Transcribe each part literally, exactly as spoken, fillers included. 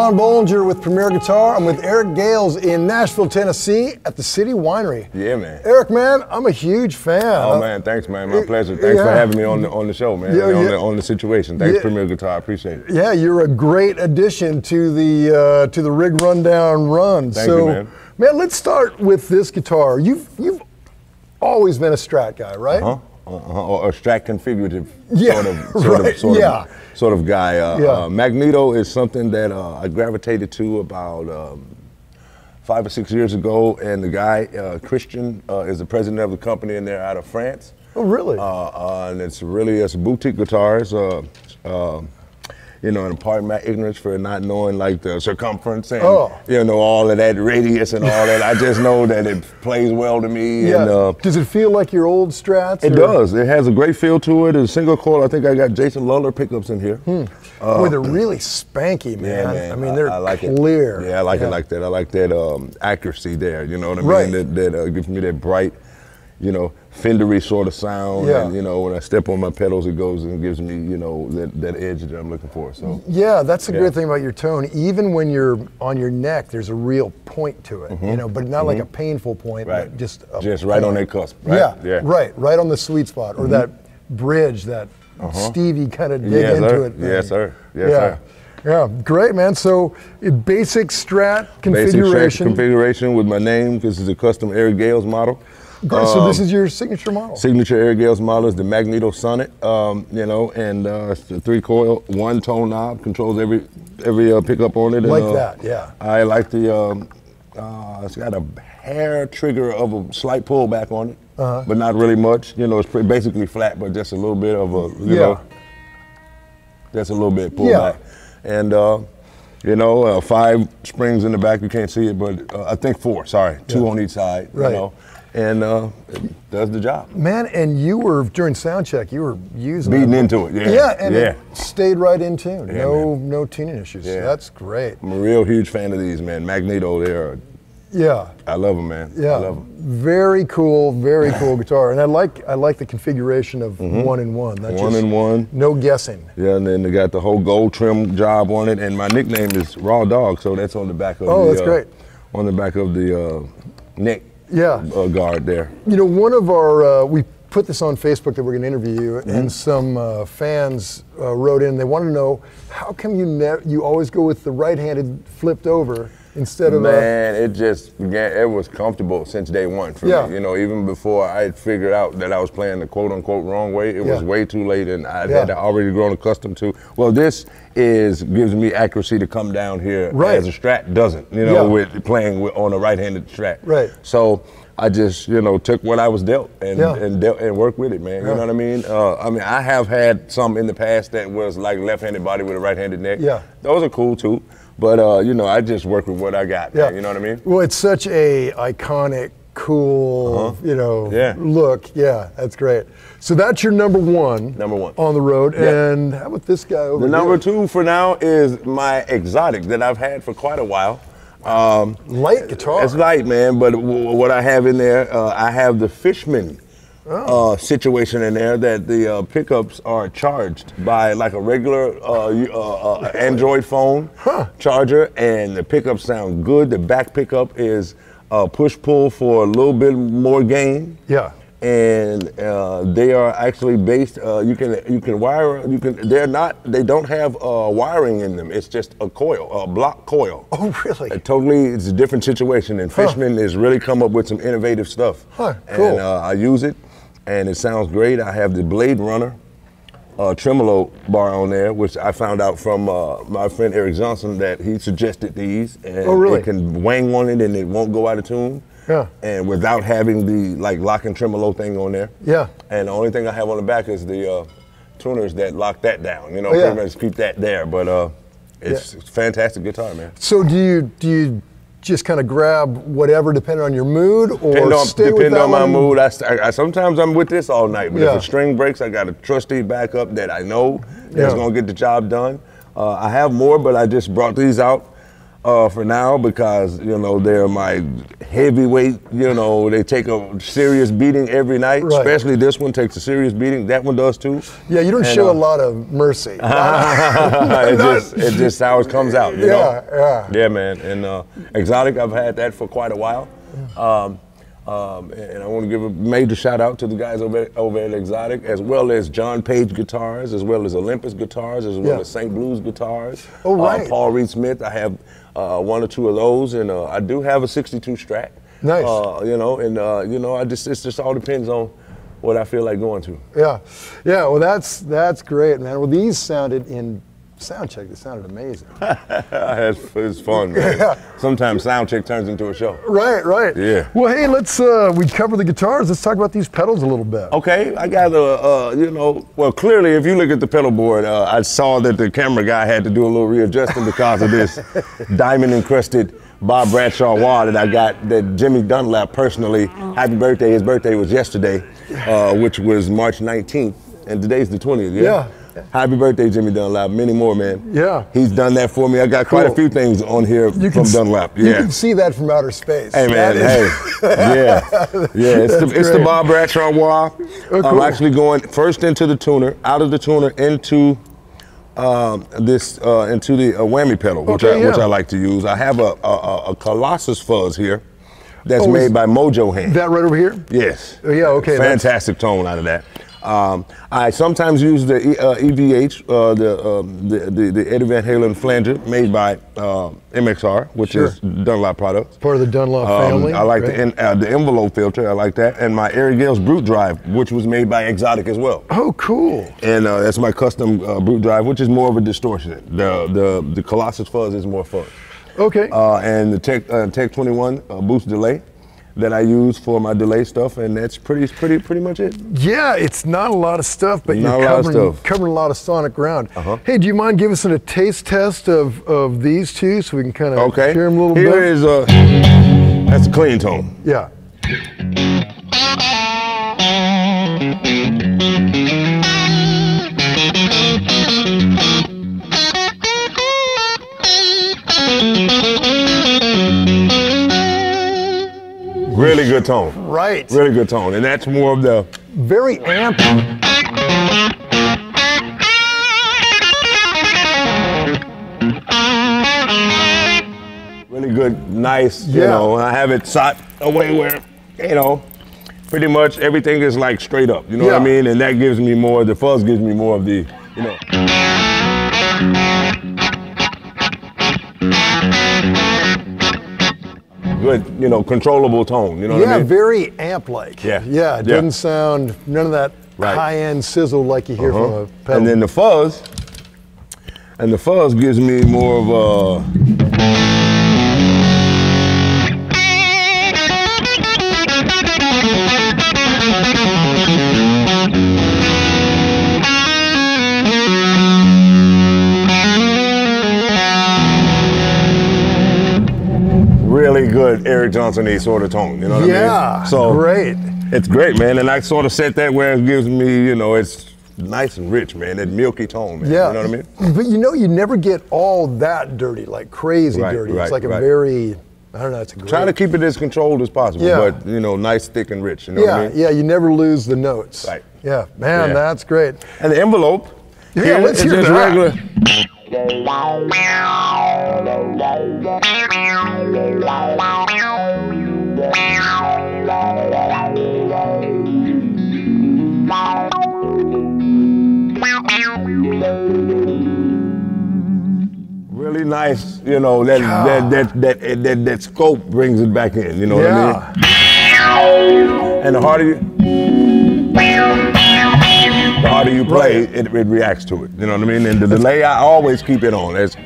Ron Bollinger with Premier Guitar. I'm with Eric Gales in Nashville, Tennessee at the City Winery. Yeah, man. Eric, man, I'm a huge fan. Oh, man, thanks, man. My pleasure. Thanks yeah. for having me on the on the show, man. Yeah, on, yeah. the, on the situation. Thanks, Yeah. Premier Guitar. I appreciate it. Yeah, you're a great addition to the uh, to the Rig Rundown run. Thank so, you, man. man, let's start with this guitar. You've you've always been a Strat guy, right? Uh-huh. Uh-huh. Or a Strat configurative Yeah, sort of sort right, of sort yeah. of sort of guy. Uh, Yeah. uh, Magneto is something that uh, I gravitated to about um, five or six years ago, and the guy uh, Christian uh, is the president of the company, and they're out of France. Oh, really? Uh, uh, and it's really it's boutique guitars. Uh, uh, you know, and pardon my ignorance for not knowing like the circumference and Oh. you know all of that radius and all that. I just know that it plays well to me. Yeah. And, uh, Does it feel like your old Strats? it or- does. It has a great feel to it. It's a single coil. I think I got Jason Luller pickups in here. Hmm. Boy, they're really spanky, man. Yeah, man. I mean, they're I like clear. It. Yeah, I like Yeah. it like that. I like that um, accuracy there. You know what I mean? Right. That, that uh, gives me that bright, you know, Fendery sort of sound. Yeah. And, you know, when I step on my pedals, it goes and gives me, you know, that, that edge that I'm looking for. So. Yeah, that's a Yeah. great thing about your tone. Even when you're on your neck, there's a real point to it, Mm-hmm. you know, but not like a painful point, Right. but just a Just right on point. that cusp. Right? Yeah, Yeah. right, right on the sweet spot, or that bridge, that Stevie kind of dig Yes, into sir. it. thing. Yes, sir. Yes, yeah. sir. Yeah, great, man. So, uh, basic Strat Basic configuration. Strat configuration with my name. This is a custom Eric Gales model. Great. So this Um, is your signature model. Signature Eric Gales model is the Magneto Sonnet, um, you know, and uh, it's the three coil, one tone knob, controls every every uh, pickup on it. And, Like uh, that, yeah. I like the, um, uh, it's got a hair trigger of a slight pullback on it, Uh-huh. but not really much. You know, it's pretty basically flat, but just a little bit of a, you Yeah. know, just a little bit Yeah. pullback. And, uh, you know, uh, five springs in the back, you can't see it, but uh, I think four, sorry, two Yeah. on each side, Right. you know, and uh, it does the job. Man, and you were, during sound check, you were using Beating that. into it, yeah. Yeah, and yeah. it stayed right in tune. Yeah, no, no tuning issues. Yeah. That's great. I'm a real huge fan of these, man. Magneto, they're, Yeah, I love them, man. yeah. I love them. Very cool, very cool guitar. And I like, I like the configuration of one in one. That's One just in one. No guessing. Yeah, and then they got the whole gold trim job on it, and my nickname is Raw Dog, so that's on the back of Oh, the. that's uh, great. On the back of the uh, neck. Yeah. Uh, guard there. You know, one of our, uh, we put this on Facebook that we're going to interview you, Mm-hmm. and some uh, fans uh, wrote in. They wanted to know, how come you ne- you always go with the right-handed flipped over instead of? Uh, Man, it just began, it was comfortable since day one for Yeah. me. You know, even before I had figured out that I was playing the quote unquote wrong way, it was Yeah. way too late, and I Yeah. had already grown accustomed to. Well, this is gives me accuracy to come down here Right. as a Strat doesn't. You know, Yeah. with playing with, on a right-handed Strat. Right. So I just, you know, took what I was dealt and Yeah. and dealt and worked with it, man. You Yeah. know what I mean? Uh, I mean, I have had some in the past that was like left-handed body with a right-handed neck. Yeah. Those are cool too. But uh, you know, I just work with what I got. Yeah. Man, you know what I mean? Well, it's such a iconic, cool, Uh-huh. you know, Yeah. look. Yeah, that's great. So that's your number one. Number one. on the road. Yeah. And how about this guy over The number here? two for now is my exotic that I've had for quite a while. Um, Light guitar. it's light, man, but w- what I have in there, uh, I have the Fishman Oh. uh, situation in there that the uh, pickups are charged by like a regular uh, you- uh, uh, Android phone Huh. charger, and the pickups sound good. The back pickup is uh, push-pull for a little bit more gain. Yeah. And uh, they are actually based. Uh, you can you can wire. You can. They're not. They don't have uh, wiring in them. It's just a coil, a block coil. Oh, really? Uh, totally, it's a different situation. And Huh. Fishman has really come up with some innovative stuff. Huh, cool. And uh, I use it, and it sounds great. I have the Blade Runner uh, tremolo bar on there, which I found out from uh, my friend Eric Johnson that he suggested these. And Oh, really? It can wang on it, and it won't go out of tune. Yeah. And without having the like lock and tremolo thing on there. Yeah. And the only thing I have on the back is the uh, tuners that lock that down. You know, Oh, yeah. pretty much keep that there. But uh, it's, Yeah. it's fantastic guitar, man. So do you do you just kind of grab whatever depending on your mood, or Depending on, stay with depending that on my one? mood, I, st- I, I sometimes I'm with this all night. But Yeah. if a string breaks, I got a trusty backup that I know that's Yeah. gonna get the job done. Uh, I have more, but I just brought these out uh, for now because, you know, they're my heavyweight, you know, they take a serious beating every night, Right. especially this one takes a serious beating. That one does too. Yeah, you don't And, show uh, a lot of mercy. it just it just how it comes out, you Yeah, know? yeah. Yeah, man. And uh, Exotic, I've had that for quite a while. Um, um, and I want to give a major shout out to the guys over at, over at Exotic, as well as John Page Guitars, as well as Olympus Guitars, as well Yeah. as Saint Blues Guitars. Oh, right. Uh, Paul Reed Smith, I have uh, one or two of those, and uh, I do have a sixty-two Strat. Nice. Uh, you know, and uh, you know, I just it just all depends on what I feel like going to. Yeah, yeah. Well, that's that's great, man. Well, these sounded in sound check. They sounded amazing. it's, it's fun, man. Yeah. Sometimes sound check turns into a show. Right, right. Yeah. Well, hey, let's uh, we cover the guitars. Let's talk about these pedals a little bit. Okay, I got a, uh, you know, well, clearly, if you look at the pedal board, uh, I saw that the camera guy had to do a little readjusting because of this diamond encrusted Bob Bradshaw wah that I got that Jimmy Dunlap personally. Happy birthday! His birthday was yesterday, uh, which was March nineteenth, and today's the twentieth. Yeah. Yeah. Happy birthday, Jimmy Dunlap. Many more, man. Yeah. He's done that for me. I got quite Cool. a few things on here You from can, Dunlap. You Yeah. can see that from outer space. Hey man, That is- hey, yeah, yeah. It's the, That's it's the great. Bob Bradshaw wah. Oh, I'm cool. actually going first into the tuner, out of the tuner into um, this uh, into the uh, whammy pedal, which Okay, I which yeah. I like to use. I have a a, a, a Colossus fuzz here, that's Oh, made is by Mojo Hand. That right over here. Yes. Oh, yeah, okay, that's- Fantastic tone out of that. Um, I sometimes use the E- uh, E V H, uh, the, um, the the the Eddie Van Halen flanger made by uh, M X R, which Sure. is Dunlop products. Part of the Dunlop Um, family. I like right? the en- uh, the envelope filter. I like that, and my Eric Gales Brute Drive, which was made by Exotic as well. Oh, cool. And uh, that's my custom uh, Brute Drive, which is more of a distortion. The the the Colossus fuzz is more fun. Okay. Uh, and the Tech uh, Tech twenty-one uh, boost delay that I use for my delay stuff, and that's pretty pretty pretty much it. Yeah, it's not a lot of stuff, but Not you're a lot of covering, stuff. covering a lot of sonic ground. Uh-huh. Hey, do you mind giving us a taste test of, of these two so we can kind of Okay. hear them a little Here bit? is a that's a clean tone. Yeah. Really good tone. Right. Really good tone, and that's more of the Very ampy. really good, nice. You Yeah. know, I have it shot away where, you know, pretty much everything is like straight up. You know what I Yeah. mean? And that gives me more. The fuzz gives me more of the, you know. Good, you know, controllable tone. You know what Yeah, I mean? very amp-like. Yeah. Yeah, it Yeah. doesn't sound, none of that Right. high-end sizzle like you hear from Uh-huh. a pedal. And then the fuzz, and the fuzz gives me more of a. Really good Eric Johnson-y sort of tone, you know what I yeah, mean? So great. it's great, man, and I sort of set that where it gives me, you know, it's nice and rich, man, that milky tone, man. Yeah. You know what I mean? But you know, you never get all that dirty, like crazy Right, dirty. right, it's like a right. very, I don't know, it's a great. Try to keep it as controlled as possible, Yeah. but, you know, nice, thick, and rich, you know Yeah, what I mean? yeah, you never lose the notes. Right. Yeah, man, Yeah. that's great. And the envelope, Yeah, here, let's it's hear just that. regular. Really nice, you know, that that, that that that that scope brings it back in, you know what Yeah. I mean? And the harder you the harder you play, Right. it, it reacts to it. You know what I mean? And the delay, I always keep it on. That's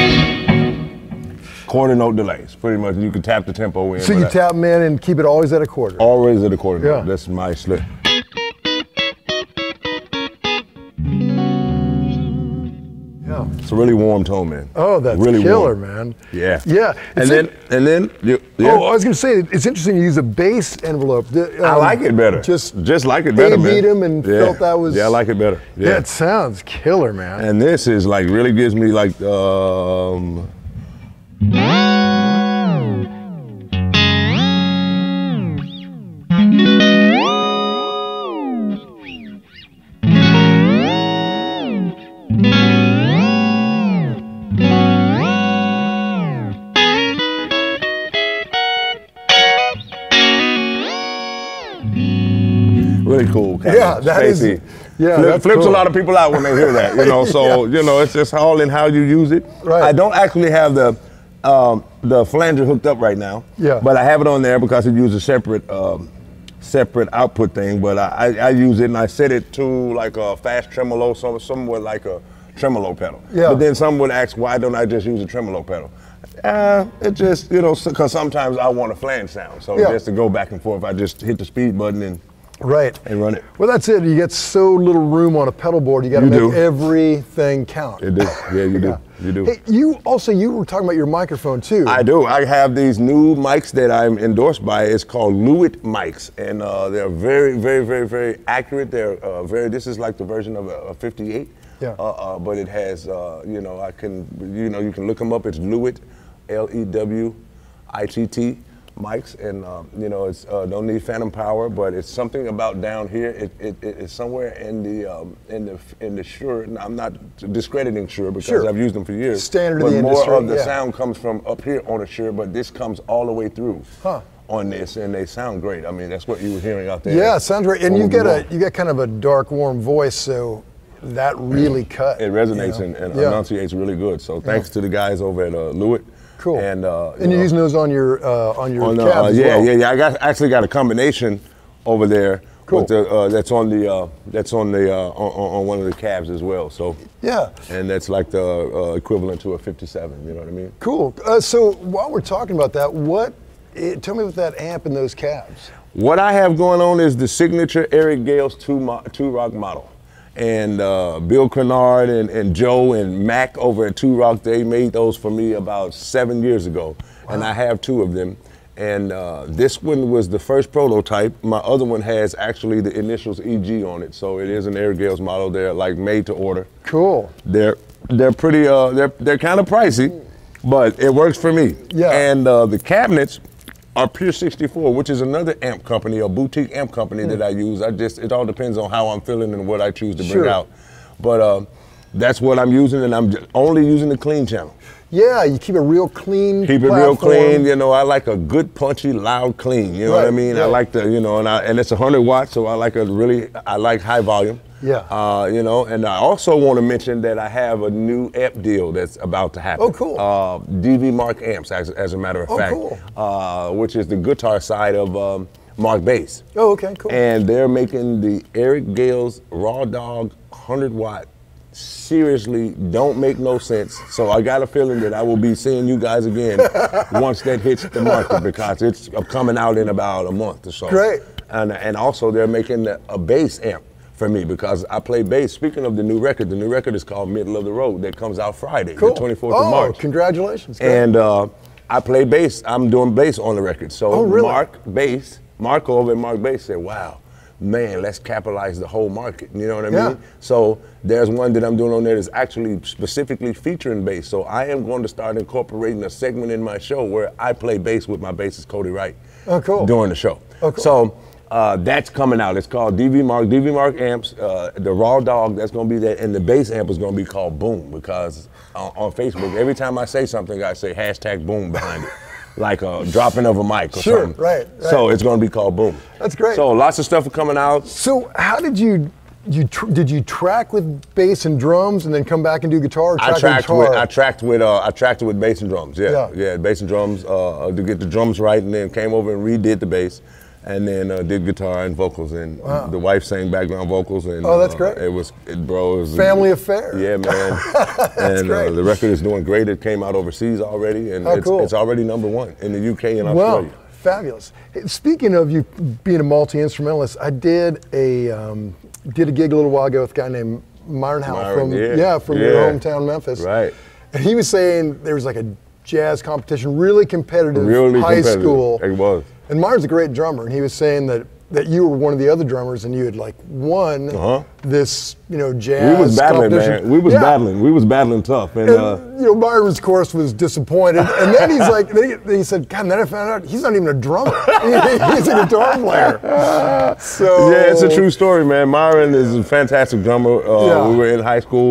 quarter note delays, pretty much. You can tap the tempo in. So but you I- tap them in and keep it always at a quarter. Always at a quarter Yeah. note. That's my slip. Yeah. It's a really warm tone, man. Oh, that's really killer, warm. man. Yeah. Yeah. And It's then, in- and then, you, yeah. Oh, I was going to say, it's interesting you use a bass envelope. The, I um, like it better. Just, just like it better, man. A-beat 'em and yeah. felt that was. Yeah, I like it better. Yeah. Yeah. It sounds killer, man. And this is like really gives me like um. really cool. Kind Yeah, of that is- spacey. yeah, Flip, that's flips cool. a lot of people out when they hear that, you know. So you know, it's just all in how you use it. Right. I don't actually have the um, the flanger hooked up right now. Yeah. But I have it on there because it uses a separate um, separate output thing. But I, I, I use it and I set it to like a fast tremolo, some somewhat like a tremolo pedal. Yeah. But then some would ask, why don't I just use a tremolo pedal? Uh, it just, you know, because sometimes I want a flange sound. So Yeah. just to go back and forth, I just hit the speed button and, Right. and run it. Well, that's it. You get so little room on a pedal board. You got to You make do. everything count. It is. Yeah, you do. You do. Hey, you also you were talking about your microphone too. I do. I have these new mics that I'm endorsed by. It's called Lewitt mics, and uh, they're very, very, very, very accurate. They're uh, very. This is like the version of a, a fifty-eight. Yeah. Uh, uh, but it has, uh, you know, I can, you know, you can look them up. It's Lewitt, L E W I T T mics, and uh, you know, it's uh, don't need phantom power, but it's something about down here. It, it, it's somewhere in the um, in the in the Shure. And I'm not discrediting Shure because Sure. I've used them for years. Standard but of the more industry, of the yeah. sound comes from up here on a Shure, but this comes all the way through Huh. on this, and they sound great. I mean, that's what you were hearing out there. Yeah, it sounds great. And on you the get a wall. you get kind of a dark, warm voice, so that really cut. It resonates you know? and, and Yeah. enunciates really good. So thanks to the guys over at uh, Lewitt. Cool. And uh, And you're know, using those on your uh, on your on, cabs uh, as yeah, well. yeah, yeah. I got actually got a combination over there. Cool. With the, uh, that's on the uh, that's on the uh, on, on one of the cabs as well. So Yeah. and that's like the uh, equivalent to a fifty-seven. You know what I mean? Cool. Uh, so while we're talking about that, what? eh, tell me about that amp in those cabs. What I have going on is the signature Eric Gales two, mo- two Rock model. And uh, Bill Crenard and, and Joe and Mac over at Two Rock, they made those for me about seven years ago. Wow. And I have two of them. And uh, this one was the first prototype. My other one has actually the initials E G on it. So it is an Eric Gales model. They're like made to order. Cool. They're they're pretty uh they're they're kind of pricey, but it works for me. Yeah. And uh, the cabinets are Pure sixty-four, which is another amp company, a boutique amp company Hmm. that I use. I just it all depends on how I'm feeling and what I choose to Sure. bring out. But uh, that's what I'm using, and I'm j- only using the clean channel. Yeah, you keep it real clean. Keep it real platform. clean. You know, I like a good, punchy, loud, clean. You know what I Right, mean? I right. like the, you know, and I, and it's one hundred watts, so I like a really, I like high volume. Yeah. Uh, you know, and I also want to mention that I have a new amp deal that's about to happen. Oh, cool. Uh, D V Mark amps, as, as a matter of Oh, fact. cool. Uh, which is the guitar side of um, Mark Bass. Oh, okay, cool. And they're making the Eric Gales Raw Dog one hundred watt. Seriously, don't make no sense. So I got a feeling that I will be seeing you guys again once that hits the market because it's coming out in about a month or so. Great. And and also they're making a bass amp for me because I play bass. Speaking of the new record, the new record is called Middle of the Road that comes out Friday, Cool. the twenty-fourth oh, of March. Congratulations. Great. And uh, I play bass. I'm doing bass on the record. So Oh, really? Mark Bass, Mark over at Mark Bass said, wow, man, let's capitalize the whole market. You know what I Yeah. mean? So there's one that I'm doing on there that's actually specifically featuring bass. So I am going to start incorporating a segment in my show where I play bass with my bassist Cody Wright. Oh, cool. During the show. Oh, cool. So uh, that's coming out. It's called D V Mark. D V Mark amps. Uh, the Raw Dog. That's going to be that, and the bass amp is going to be called Boom because on, on Facebook, every time I say something, I say hashtag Boom behind it. Like a dropping of a mic or Sure, something. right, right. So it's going to be called Boom. That's great. So lots of stuff are coming out. So how did you you tr- did you track with bass and drums and then come back and do guitar? Or track I with tracked guitar? with I tracked with uh, I tracked with bass and drums. Yeah, Yeah. yeah, bass and drums uh, to get the drums right, and then came over and redid the bass, and then uh, did guitar and vocals, and Wow. the wife sang background vocals. And Oh, that's uh, great. It was, it, bro. It was Family affair. Yeah, man. and great. Uh, the record is doing great. It came out overseas already, and Oh, it's, cool. it's already number one in the U K and Wow, Australia. fabulous. Hey, speaking of you being a multi-instrumentalist, I did a um, did a gig a little while ago with a guy named Myron Howell Myron, from yeah. from Yeah. your hometown Memphis. Right. And he was saying there was like a jazz competition, really competitive, Really high competitive. school. It was. And Myron's a great drummer, and he was saying that that you were one of the other drummers, and you had like won Uh-huh. this, you know, jazz We was battling, competition. man. We was Yeah. battling. We was battling tough, and. And, Uh, you know, Myron's, of course, was disappointed. And then he's like, then he, then he said, God, and then I found out he's not even a drummer. He's a guitar player. So Yeah, it's a true story, man. Myron is a fantastic drummer. Uh, Yeah. We were in high school,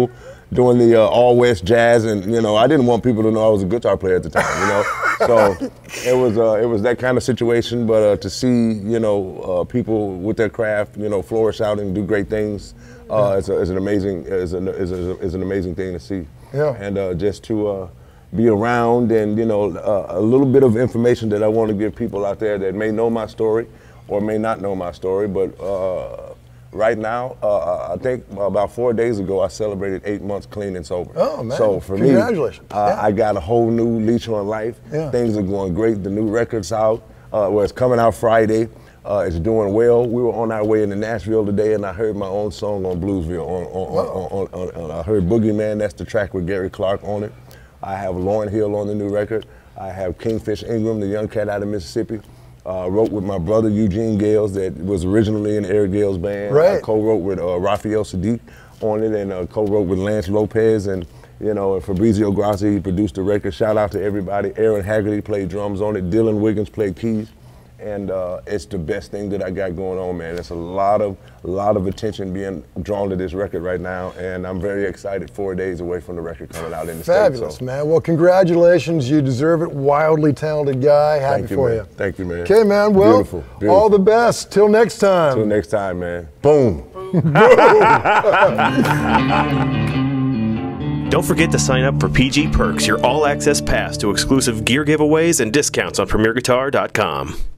doing the uh, All West Jazz, and you know, I didn't want people to know I was a guitar player at the time, you know. So it was uh, it was that kind of situation. But uh, to see, you know, uh, people with their craft, you know, flourish out and do great things, uh, yeah. is, a, is an amazing is an is, a, is an amazing thing to see. Yeah. And uh, just to uh, be around, and you know, uh, a little bit of information that I want to give people out there that may know my story or may not know my story, but. Uh, Right now, uh, I think about four days ago, I celebrated eight months clean and sober. Oh, man. So for Congratulations. me, uh, yeah. I got a whole new leash on life. Yeah. Things are going great. The new record's out. Uh, well, it's coming out Friday. Uh, it's doing well. We were on our way into Nashville today, and I heard my own song on Bluesville. On, on, on, on, on, on, I heard Boogeyman. That's the track with Gary Clark on it. I have Lauryn Hill on the new record. I have Kingfish Ingram, the young cat out of Mississippi. Uh, wrote with my brother Eugene Gales, that was originally in Eric Gales' band. Right. I co-wrote with uh, Raphael Sadiq on it, and uh, co-wrote with Lance Lopez, and you know, and Fabrizio Grassi, he produced the record. Shout out to everybody. Aaron Haggerty played drums on it. Dylan Wiggins played keys, and uh, it's the best thing that I got going on, man. It's a lot of, a lot of attention being drawn to this record right now, and I'm very excited. Four days away from the record coming out in the Fabulous, States. So. man. Well, congratulations. You deserve it. Wildly talented guy. Happy Thank you, for man. you. Thank you, man. Okay, man. Well, beautiful, beautiful. all the best. Till next time. Till next time, man. Boom. Don't forget to sign up for P G Perks, your all-access pass to exclusive gear giveaways and discounts on Premier Guitar dot com.